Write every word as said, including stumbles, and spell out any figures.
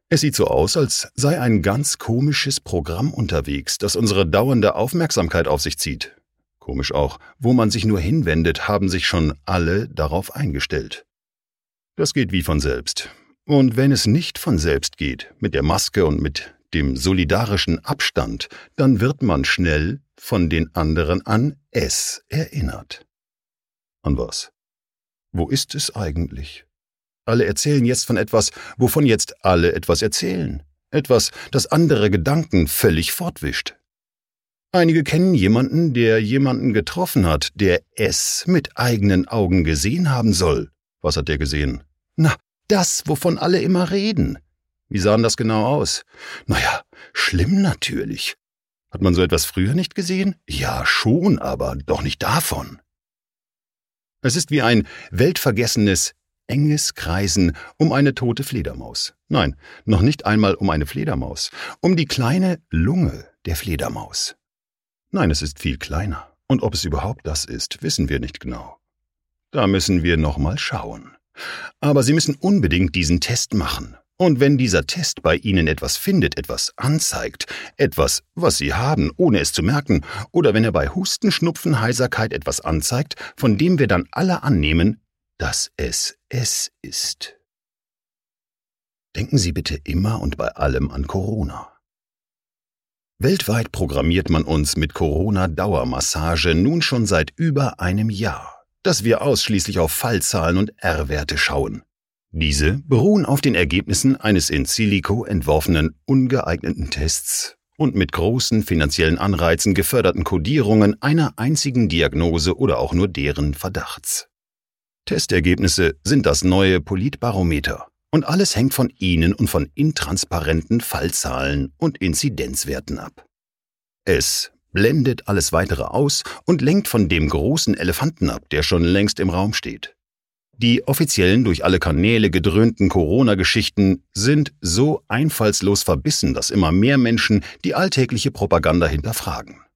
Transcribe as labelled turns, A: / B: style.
A: Es sieht so aus, als sei ein ganz komisches Programm unterwegs, das unsere dauernde Aufmerksamkeit auf sich zieht. Komisch auch, wo man sich nur hinwendet, haben sich schon alle darauf eingestellt. Das geht wie von selbst. Und wenn es nicht von selbst geht, mit der Maske und mit dem solidarischen Abstand, dann wird man schnell von den anderen an es erinnert. An was? Wo ist es eigentlich? Alle erzählen jetzt von etwas, wovon jetzt alle etwas erzählen. Etwas, das andere Gedanken völlig fortwischt. Einige kennen jemanden, der jemanden getroffen hat, der es mit eigenen Augen gesehen haben soll. Was hat der gesehen? Na, das, wovon alle immer reden. Wie sah denn das genau aus? Naja, schlimm natürlich. Hat man so etwas früher nicht gesehen? Ja, schon, aber doch nicht davon. Es ist wie ein weltvergessenes, enges Kreisen um eine tote Fledermaus. Nein, noch nicht einmal um eine Fledermaus, um die kleine Lunge der Fledermaus. Nein, es ist viel kleiner. Und ob es überhaupt das ist, wissen wir nicht genau. Da müssen wir noch mal schauen. Aber Sie müssen unbedingt diesen Test machen. Und wenn dieser Test bei Ihnen etwas findet, etwas anzeigt, etwas, was Sie haben, ohne es zu merken, oder wenn er bei Husten, Schnupfen, Heiserkeit etwas anzeigt, von dem wir dann alle annehmen, dass es es ist. Denken Sie bitte immer und bei allem an Corona. Weltweit programmiert man uns mit Corona-Dauermassage nun schon seit über einem Jahr, dass wir ausschließlich auf Fallzahlen und R-Werte schauen. Diese beruhen auf den Ergebnissen eines in Silico entworfenen, ungeeigneten Tests und mit großen finanziellen Anreizen geförderten Kodierungen einer einzigen Diagnose oder auch nur deren Verdachts. Testergebnisse sind das neue Politbarometer und alles hängt von ihnen und von intransparenten Fallzahlen und Inzidenzwerten ab. Es blendet alles Weitere aus und lenkt von dem großen Elefanten ab, der schon längst im Raum steht. Die offiziellen, durch alle Kanäle gedröhnten Corona-Geschichten sind so einfallslos verbissen, dass immer mehr Menschen die alltägliche Propaganda hinterfragen.